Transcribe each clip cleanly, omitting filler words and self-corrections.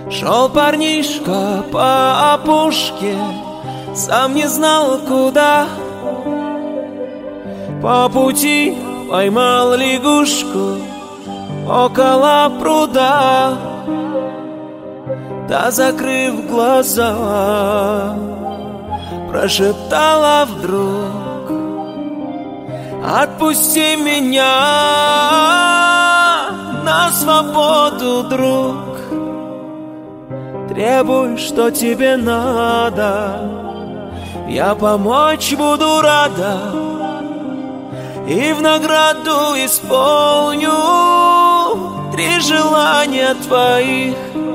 Шел парнишка по опушке, сам не знал куда. По пути поймал лягушку около пруда. Та, закрыв глаза, прошептала вдруг: отпусти меня на свободу, друг. Требуй, что тебе надо, я помочь буду рада, и в награду исполню 3 желания твоих.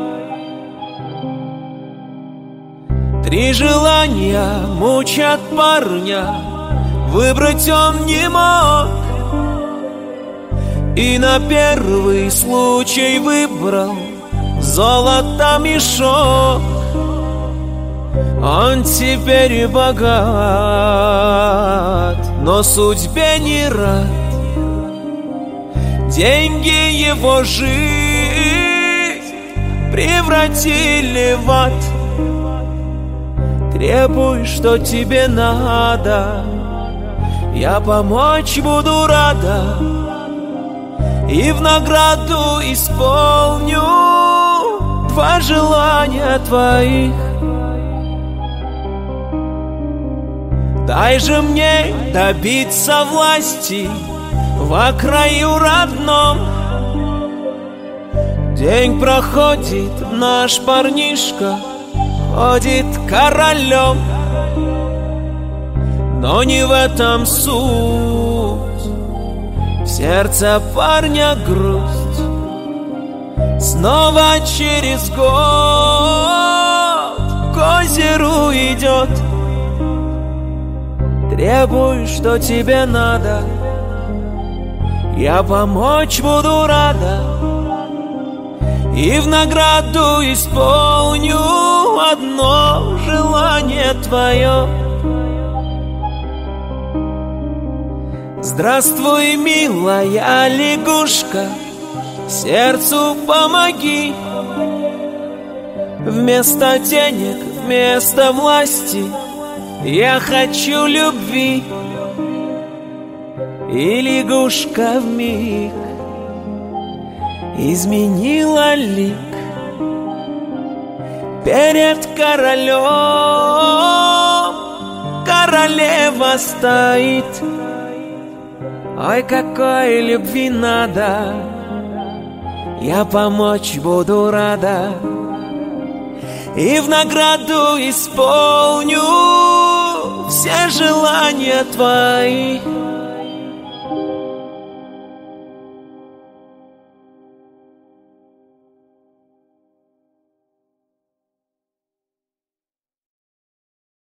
3 желания мучат парня, выбрать он не мог, и на первый случай выбрал золото мешок. Он теперь богат, но судьбе не рад. Деньги его жизнь превратили в ад. Требуй, что тебе надо, я помочь буду рада, и в награду исполню 2 желания твоих. Дай же мне добиться власти во краю родном. День проходит, наш парнишка ходит королем, но не в этом суть. В сердце парня грусть. Снова через год к озеру идет. Требуй, что тебе надо, я помочь буду рада, и в награду исполню 1 желание твое. Здравствуй, милая лягушка, сердцу помоги. Вместо денег, вместо власти я хочу любви. И лягушка вмиг изменила лик. Перед королем королева стоит. Ой, какой любви надо, я помочь буду рада, и в награду исполню все желания твои.